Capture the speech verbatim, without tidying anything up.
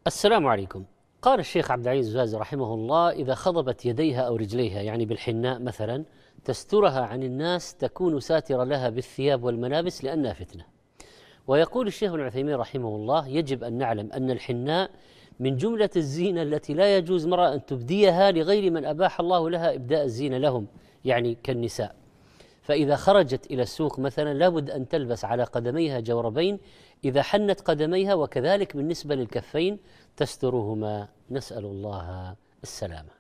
السلام عليكم. قال الشيخ عبد العزيز الباز رحمه الله: إذا خضبت يديها أو رجليها، يعني بالحناء مثلا، تسترها عن الناس تكون ساترة لها بالثياب والملابس لأنها فتنة. ويقول الشيخ ابن عثيمين رحمه الله: يجب أن نعلم أن الحناء من جملة الزينة التي لا يجوز امرأة أن تبديها لغير من أباح الله لها إبداء الزينة لهم، يعني كالنساء. فإذا خرجت إلى السوق مثلا لابد أن تلبس على قدميها جوربين إذا حنت قدميها، وكذلك بالنسبة للكفين تسترهما، نسأل الله السلامة.